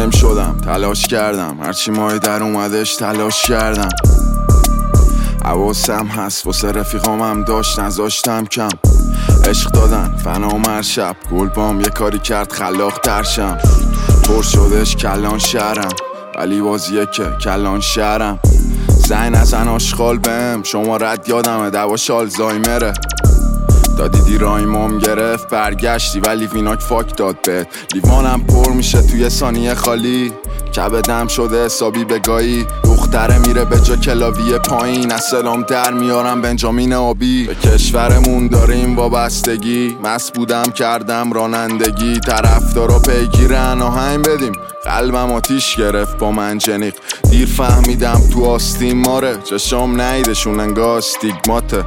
مهم شدم، تلاش کردم، هرچی ماهی در اومدش تلاش کردم. حواسم هست واسه رفیقامم داشت نذاشتم کم. عشق دادن فنا هر شب، گل بام یه کاری کرد خلاق ترشم. پر شدش کلان شهرم، ولی بازیه که کلان شهرم. زنگ نزن آشغال بهم، شما رد یادمه دواش آلزایمره. دادی دیرایمام گرفت برگشتی ولی ویناک فاک داد بهت. لیوانم پر میشه توی ثانیه خالی، کبدم شده حسابی بگاهی. دختره میره به جا کلاویه پایین، از سلام در میارم بنجامین آبی. به کشورمون داریم وابستگی، مست بودم کردم رانندگی. طرفدارا پیگیرن آهنگ بدیم، قلبم آتیش گرفت با منجنیق. دیر فهمیدم تو آستین ماره، چشام نیدشون انگار استیگماته.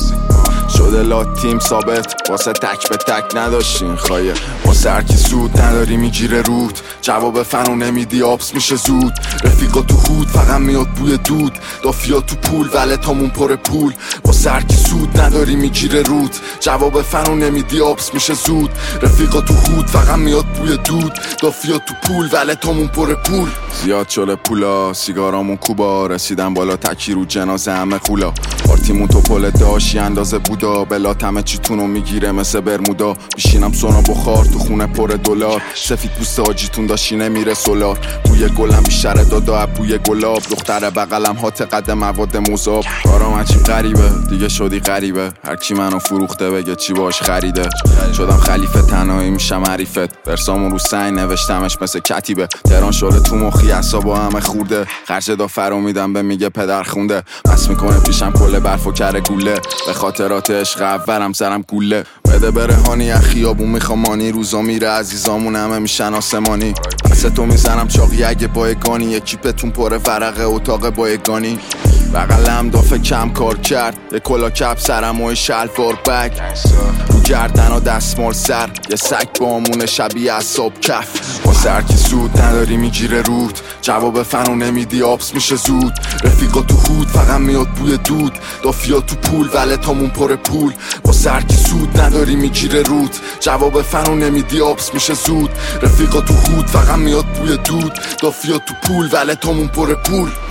شده لاتیم ثابت، واسه تک به تک نداشتین خایه. واسه هرکی سود نداری میگیره رود، جواب فنو نمیدی آبس میشه زود. رفیقا تو خود فقط میاد بوی دود، دافیا تو پول ولتامون پر پول. واسه هرکی سود نداری میگیره رود، جواب فنو نمیدی آبس میشه زود. رفیقا تو خود فقط میاد بوی دود، دافیا تو پول ولتامون پر پول. زیاد شده پولا، سیگارامون کوبا، رسیدم بالا تکی رو جنازه همه خولا. پارتیمون تو پل داشی اندازه بودا، بلات همه چیتونو میگیره مثل برمودا. بیشینم سونا بخار تو خونه پر دلار، سفید پوست حاجیتون داشتی نمیره سولار. بوی گلم بیشتره دادا بوی گلاب، دختر بغلم هات قد مواد مذاب. کارام عجیب غریبه دیگه شدی غریبه، هر کی منو فروخته بگه چی باش خریده. شدم خلیفه تنهایی میشم حریفت، برسامون رو سنگ نوشتمش مثل کتیبه. تهران شده تو مخی اعصابا همه خورده، خرج دافرو میدم به میگه پدر خونده. بس میکنه پیشم کل برف و کره گوله، به خاطرات عشق اولم سرم گوله. بده برهانی از خیابون میخوامانی، روزا میره عزیزامون همه میشن آسمانی. پس تو میزنم چاقی اگه بایگانی، یکی پتون پر ورقه اتاق بایگانی. بغلم دافه کم کار کرد، یه کلا کپ سرم و شلوار بگ. رو گردن و دستمال سر، یه سگ با امون شبیه اصاب کف. واسه هرکی سود نداری میگیره رود، جواب فنو نمیدی آبس میشه زود. رفیقا تو خود فقط میاد بوی دود، دافیا تو پول ولتامون پر پول. واسه هرکی سود نداری میگیره رود، جواب فنو نمیدی آبس میشه زود. رفیقا تو خود فقط میاد بوی دود، دافیا تو پول ولتامون پر پول.